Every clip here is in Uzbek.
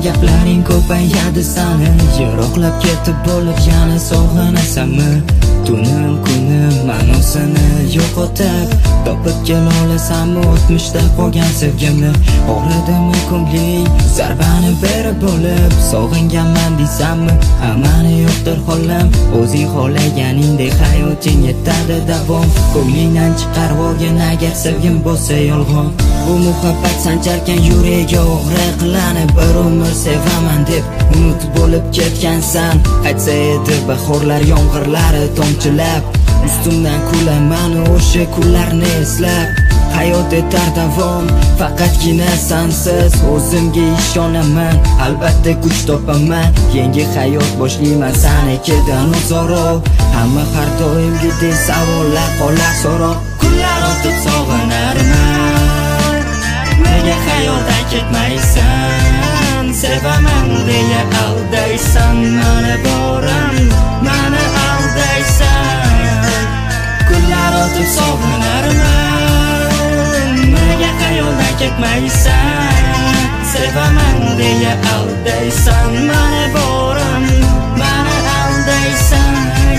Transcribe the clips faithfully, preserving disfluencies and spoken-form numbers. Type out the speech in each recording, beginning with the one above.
gaplaring ko'payadi sani yiroqlab ketib bo'lib yana sog'inasanmi tunim kunim ma'nosini yo'qotib topib kela olasanmi o'tmishda qolgan sevgimni og'ridimi ko'ngling zarbani berib bo'lib sog'inganman deysanmi amani yo'qdir holam o'zing xohlaganingdek hayoting yetadi davom ko'nglingdan chiqarib olgin agar sevgim bo'lsa yolg'on bu muhabbat sancharkan yuragi o'g'ri qilanib bir umr sevaman deb umid bo'lib ketgansan qaytsa edi bahorlar yomg'irlari tomchilab ustimdan kulaman o'sha kunlarni eslab hayot etar davom faqatgina sensiz o'zimga ishonaman albatta kuch topaman yangi hayot boshlayman sanikidan uzoqroq hamma har doimgidek savollar qolar so'roq kunlar o'tib sog'inarman nega hayotdan ketmaysan sevaman deya aldaysan mana boram mana aldaysan kunlar o'tib sog'inarman nega hayotdan ketmaysan sevaman deya aldaysan mana boram mana aldaysan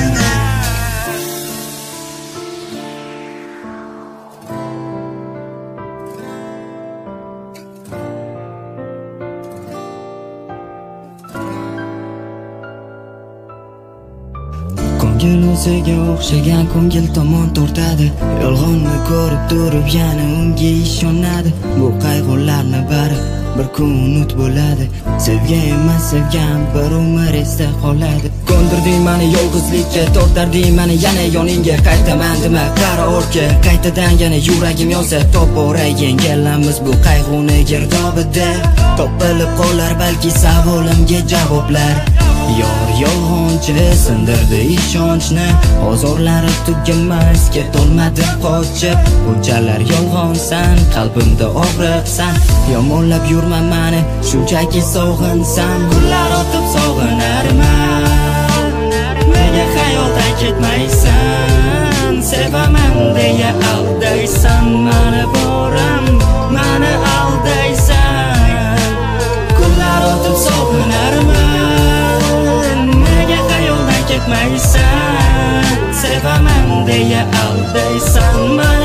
ko'ngil o'ziga o'xshagan ko'ngil tomon tortadi yolg'onni ko'rib turib yana unga ishonadi bu qayg'ularni bari bir kun unut bo'ladi sevgan emas sevgan bir umr esda qoladi ko'ndirding mani yolg'izlikka tortarding mani yana yoningga qaytaman dema qara ortga qaytadan yana yuragim yonsa to'pora yengilamiz bu qayg'uni girdobida topilib qolar balki savolimga javoblar yor yolg'onchi sindirdi ishonchni ozorlari tugamas ketolmadim qochib bunchalar yolg'onsan qalbimda og'riqsan yomonlab yurma mani shunchaki sog'insan kunlar o'tib sog'inarman nega hayotdan ketmaysan sevaman deya aldaysan mana boram mana aldaysan kunlar o'tib sog'inarman nega hayotdan ketmaysan sevaman deya aldaysan